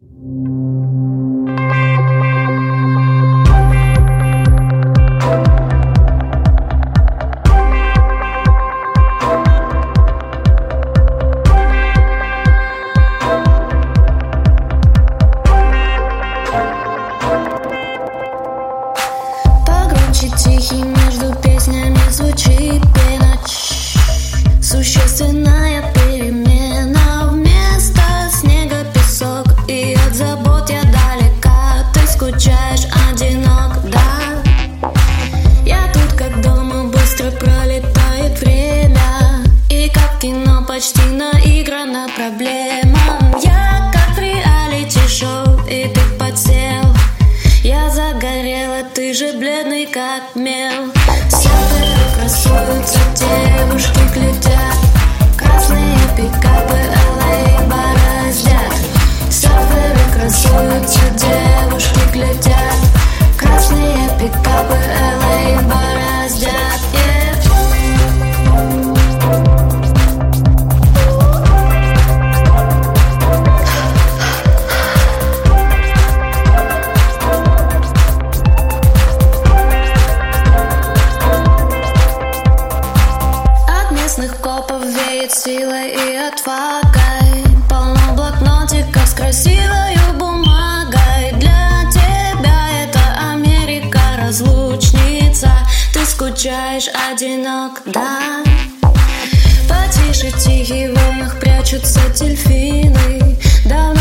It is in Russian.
Тихий между песнями звучит пена. Существенная перемена. Вместо снега песок, и от забот я далека. Ты скучаешь, одинок, да. Я тут как дома, быстро пролетает время. И как в кино почти наиграна проблема. Я как в реалити-шоу, и ты подсел. Я загорела, ты же бледный как мел. Сёферы красуются, девушки глядят. Красные пикапы LA бороздят. Сёферы красуются, девушки глядят. Красные пикапы LA бороздят. Копов веет силой и отвагой. Полно блокнотиков с красивой бумагой. Для тебя это Америка, разлучница. Ты скучаешь, одинок, да. Потише, тихий, в волнах прячутся дельфины.